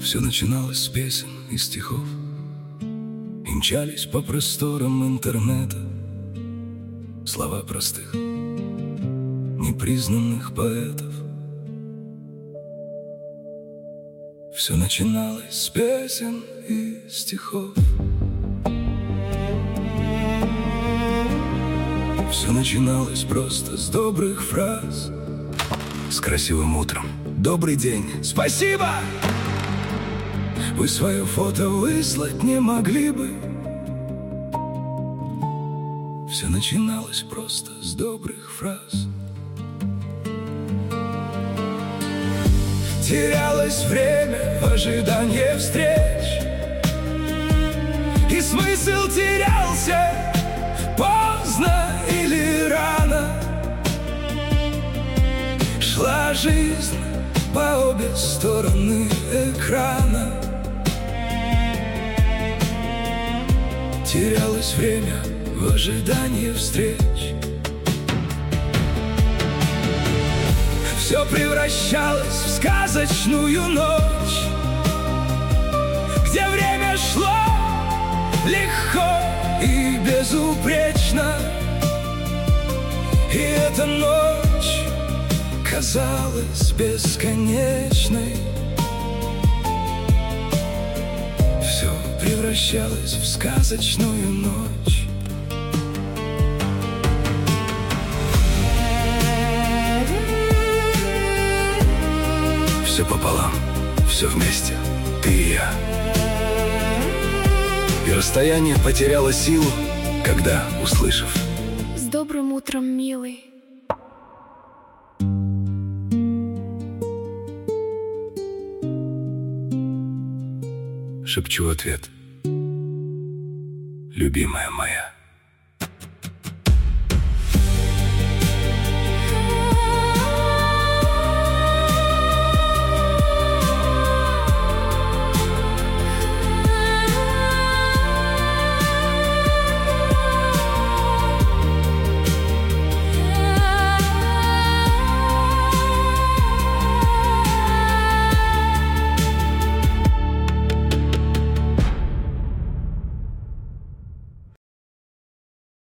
Все начиналось с песен и стихов, и мчались по просторам интернета слова простых, непризнанных поэтов. Все начиналось с песен и стихов. Все начиналось просто с добрых фраз, с красивым утром: добрый день, спасибо! Вы свое фото выслать не могли бы? Все начиналось просто с добрых фраз. Терялось время в ожидании встреч, и смысл терялся поздно или рано. Шла жизнь по обе стороны экрана. Терялось время в ожидании встреч. Все превращалось в сказочную ночь, где время шло легко и безупречно. И эта ночь казалась бесконечной. Все превращалось в сказочную ночь. Все пополам, все вместе, ты и я. И расстояние потеряло силу, когда, услышав: с добрым утром, милый. Шепчу ответ: любимая моя.